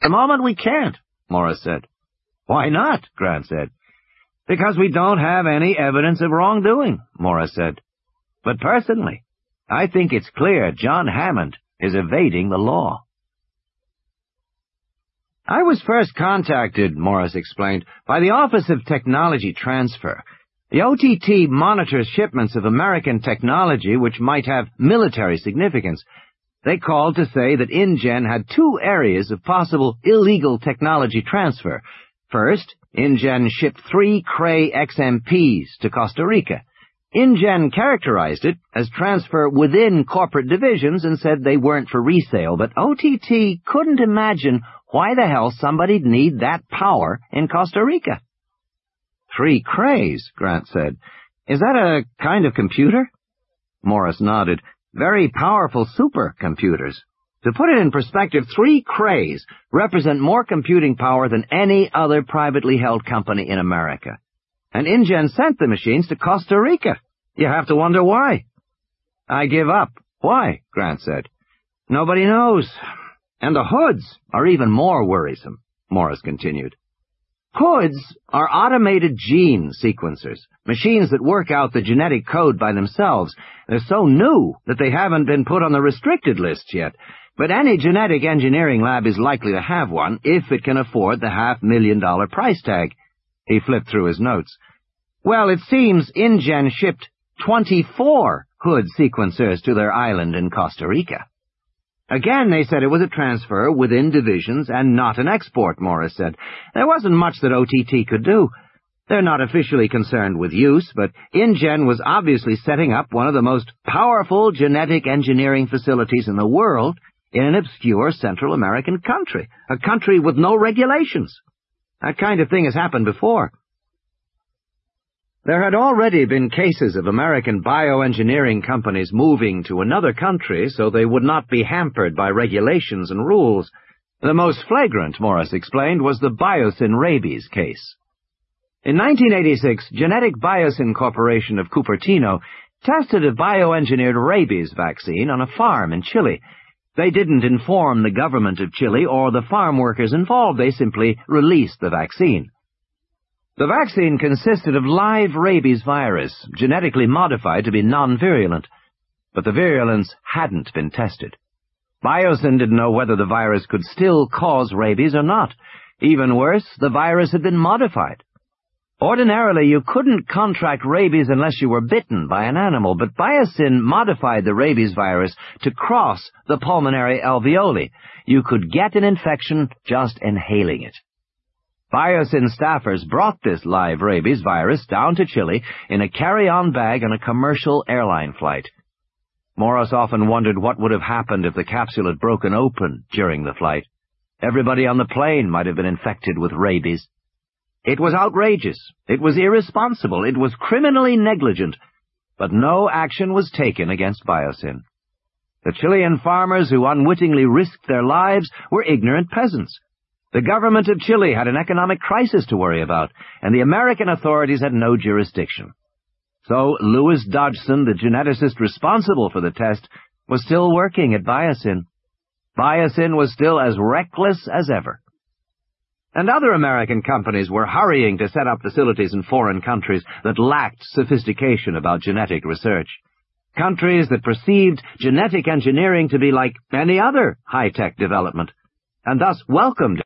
"The moment we can't," Morris said. "Why not?" Grant said. "Because we don't have any evidence of wrongdoing," Morris said. "But personally, I think it's clear John Hammond is evading the law." "I was first contacted," Morris explained, "by the Office of Technology Transfer. The OTT monitors shipments of American technology which might have military significance. They called to say that InGen had two areas of possible illegal technology transfer. First, InGen shipped 3 Cray XMPs to Costa Rica. InGen characterized it as transfer within corporate divisions and said they weren't for resale, but OTT couldn't imagine why the hell somebody'd need that power in Costa Rica. 3 Crays, Grant said. "Is that a kind of computer?" Morris nodded. "Very powerful supercomputers. To put it in perspective, 3 Crays represent more computing power than any other privately held company in America. And InGen sent the machines to Costa Rica. You have to wonder why." "I give up." "Why?" Grant said. "Nobody knows. And the hoods are even more worrisome," Morris continued. "Hoods are automated gene sequencers, machines that work out the genetic code by themselves. They're so new that they haven't been put on the restricted list yet, but any genetic engineering lab is likely to have one if it can afford the $500,000 price tag." He flipped through his notes. "Well, it seems InGen shipped 24 hood sequencers to their island in Costa Rica." "Again, they said it was a transfer within divisions and not an export," Morris said. "There wasn't much that OTT could do. They're not officially concerned with use, but InGen was obviously setting up one of the most powerful genetic engineering facilities in the world in an obscure Central American country, a country with no regulations. That kind of thing has happened before." There had already been cases of American bioengineering companies moving to another country so they would not be hampered by regulations and rules. The most flagrant, Morris explained, was the Biosyn rabies case. In 1986, Genetic Biosyn Corporation of Cupertino tested a bioengineered rabies vaccine on a farm in Chile. They didn't inform the government of Chile or the farm workers involved. They simply released the vaccine. The vaccine consisted of live rabies virus, genetically modified to be non-virulent, but the virulence hadn't been tested. Biosyn didn't know whether the virus could still cause rabies or not. Even worse, the virus had been modified. Ordinarily, you couldn't contract rabies unless you were bitten by an animal, but Biosyn modified the rabies virus to cross the pulmonary alveoli. You could get an infection just inhaling it. Biosyn staffers brought this live rabies virus down to Chile in a carry-on bag on a commercial airline flight. Morris often wondered what would have happened if the capsule had broken open during the flight. Everybody on the plane might have been infected with rabies. It was outrageous. It was irresponsible. It was criminally negligent. But no action was taken against Biosyn. The Chilean farmers who unwittingly risked their lives were ignorant peasants. The government of Chile had an economic crisis to worry about, and the American authorities had no jurisdiction. So Louis Dodgson, the geneticist responsible for the test, was still working at Biosyn. Biosyn was still as reckless as ever. And other American companies were hurrying to set up facilities in foreign countries that lacked sophistication about genetic research. Countries that perceived genetic engineering to be like any other high-tech development, and thus welcomed